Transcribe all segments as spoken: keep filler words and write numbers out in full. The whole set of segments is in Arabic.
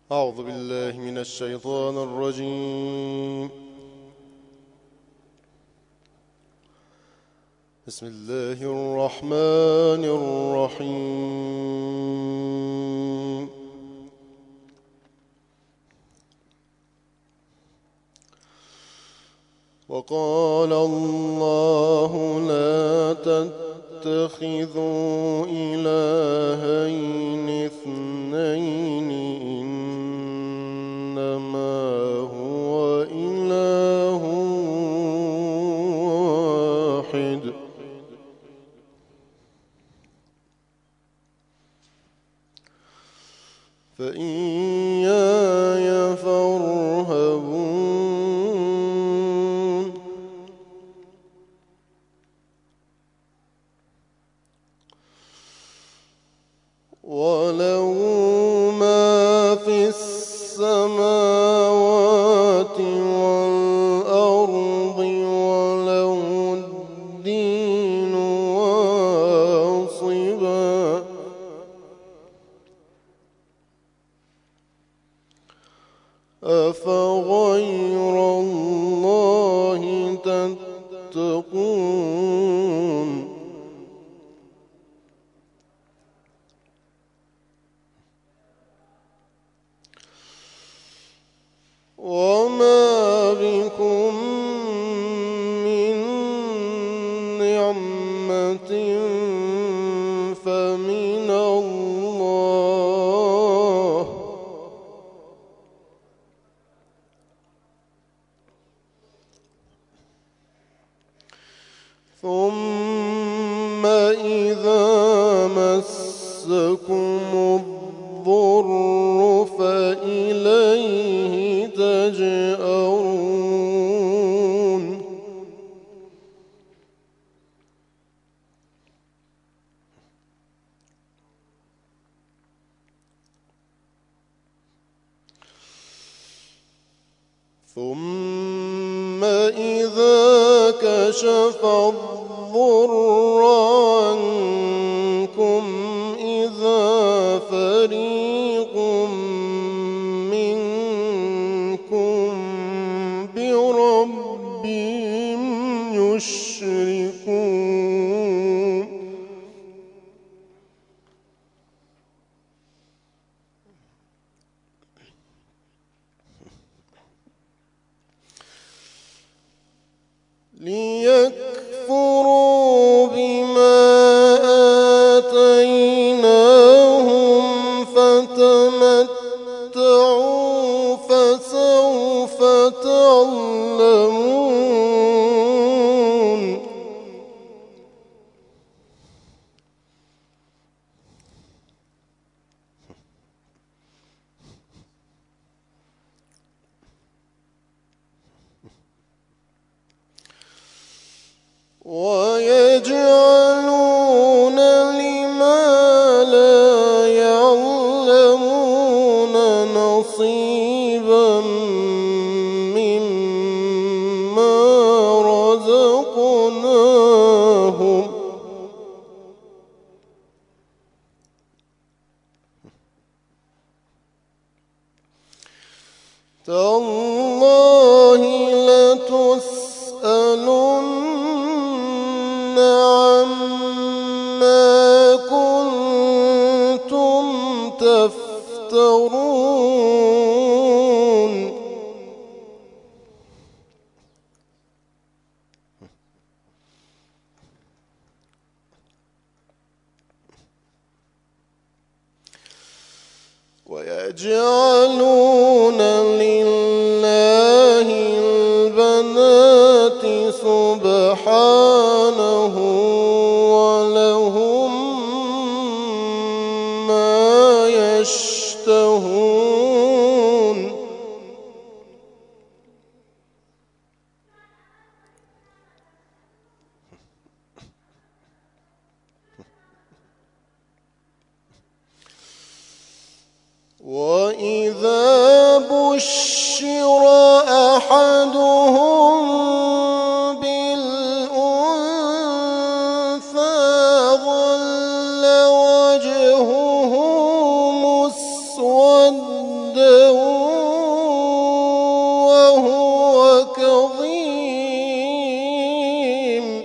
أعوذ بالله من الشيطان الرجيم. بسم الله الرحمن الرحيم. وقال الله لا تتخذوا إلهين اثنين إنما هو إله واحد فإياي فارهبون. وله ما في السماوات والأرض وله الدين واصبا أفغير الله تتقون. وما بكم من نعمة فمن الله ثم إذا مسكم الضر فإليه تجأرون. ثم إذا كشف الضر عنكم إذا فريق منكم بربهم يشركون. ليكفروا بما آتيناهم فتمتعوا فسوف تعلمون. ويجعلون لما لا يعلمون نصيبا مما رزقناهم تالله لتسألن عما كنتم تفترون. ويجعلون لله البنات سبحانه ولهم ما يشتهون. وإذا بشر أحدهم بالأنثى ظل وجهه مسودا هدى وهو كظيم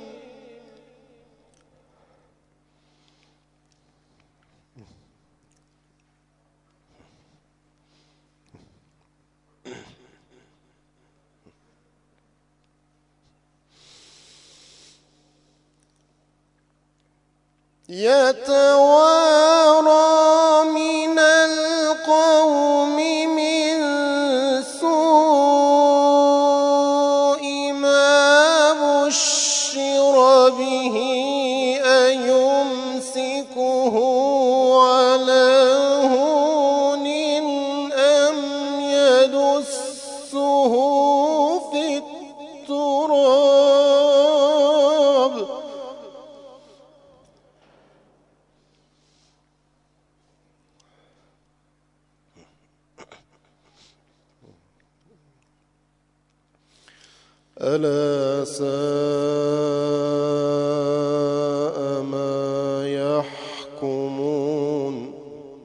يتوارى من القوم من سوء ما بشر به أيمسكه على هون أم يدسه في التراب ألا ساء ما يحكمون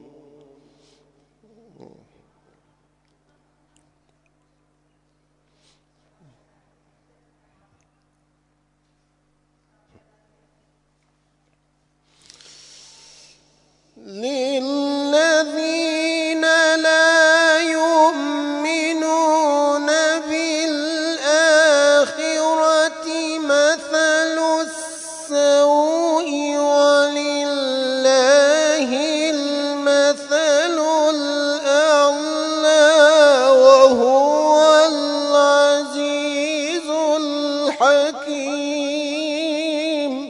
للذين لا يؤمنون بالآخرة مثل السوء ولله المثل الأعلى وهو العزيز الحكيم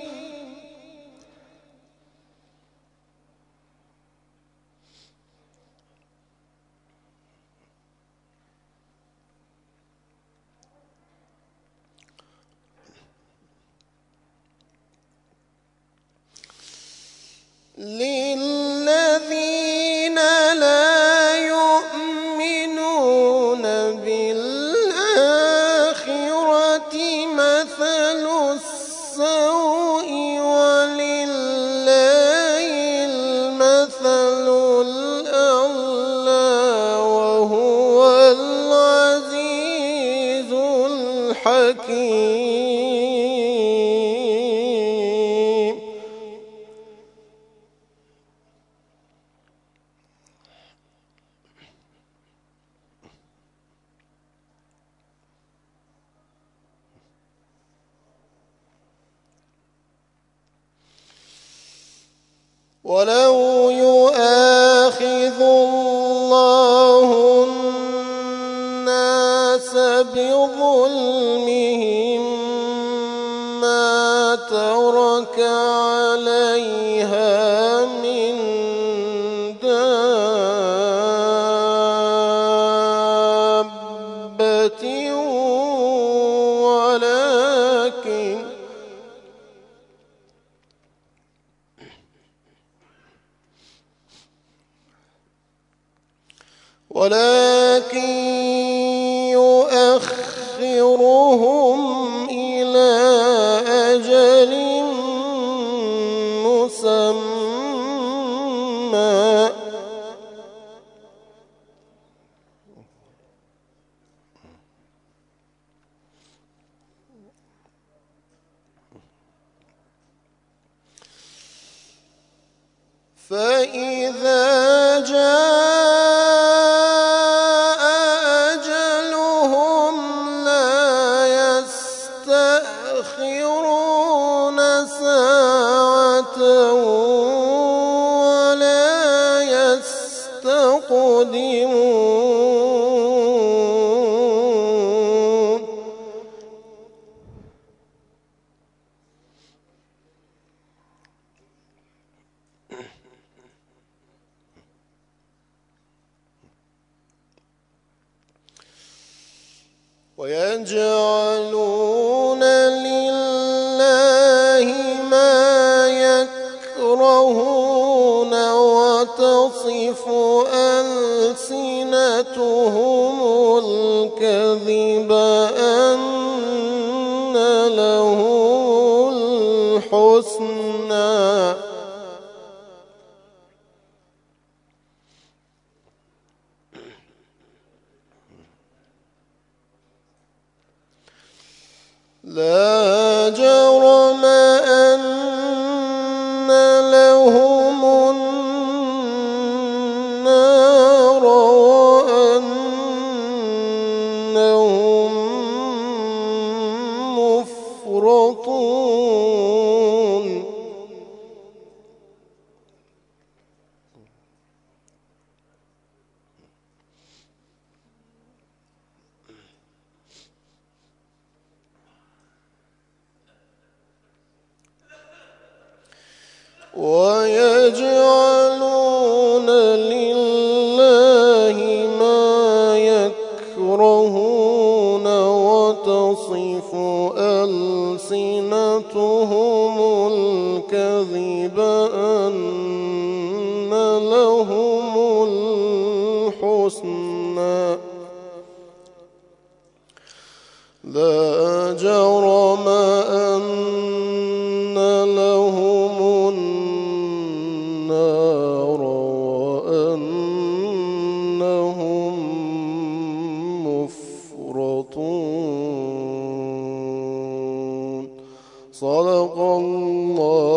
للذين لا يؤمنون بالآخرة مثل السوء ولله المثل الأعلى وهو العزيز الحكيم ولو يؤاخذ الله الناس بظلمهم ما ترك عليها من دابة ولكن ولكن يؤخرهم إلى أجل مسمى فإذا جاء أجلهم لا يستأخرون ساعة ولا يستقدمون ويجعلون لله ما يكرهون وتصف ألسنتهم الكذب أن لهم الحسنى لا جرم أن لهم النار وأنهم مفرطون ويجعلون لله ما يكرهون وتصف ألسنتهم الكذب أن لهم الحسنى لا جرم أن لهم النار وأنهم مفرطون. صدق الله